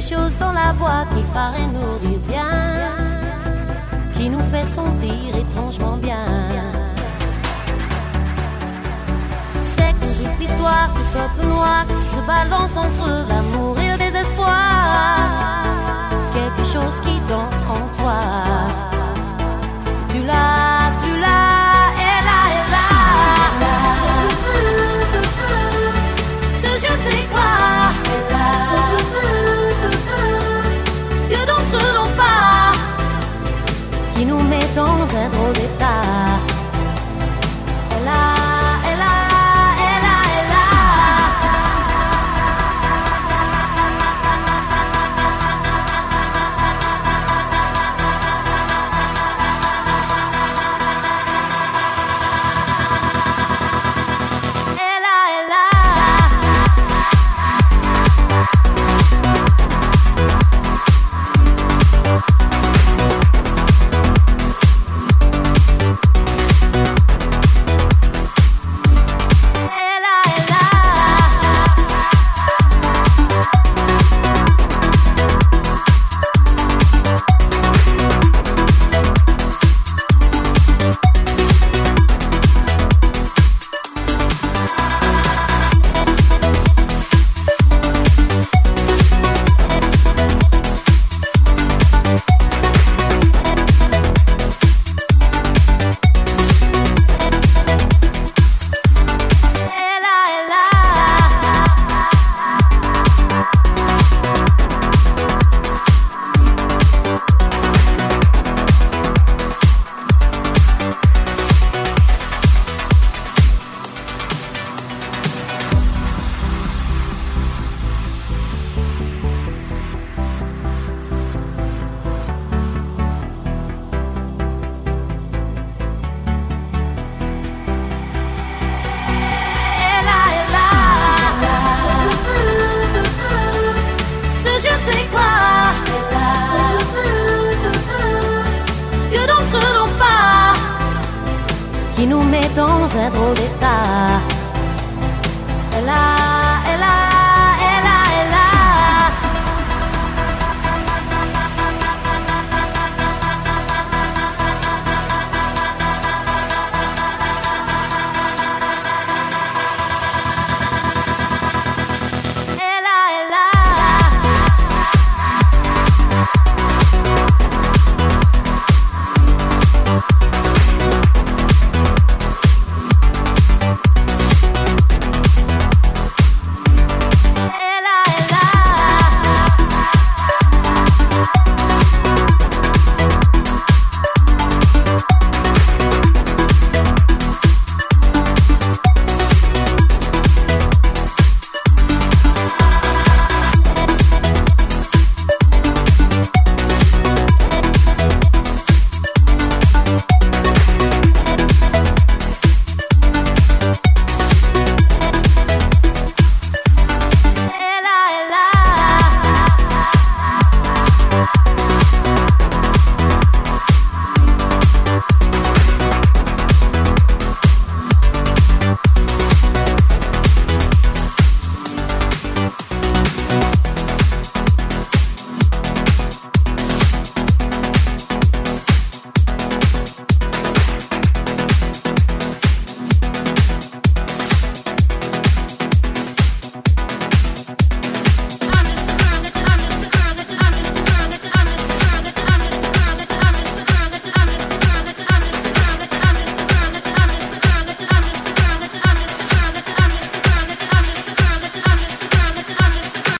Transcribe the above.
chose dans la voix qui paraît nous dire bien, qui nous fait sentir étrangement bien. C'est que toute l'histoire du peuple noir qui se balance entre l'amour et le désespoir. Quelque chose qui danse en toi. Si tu l'as, tu l'as, elle a, elle a. Ce je sais quoi, que d'entre eux n'ont pas, qui nous met dans un drôle d'état. Elle a. Qui nous met dans un drôle d'état. Elle a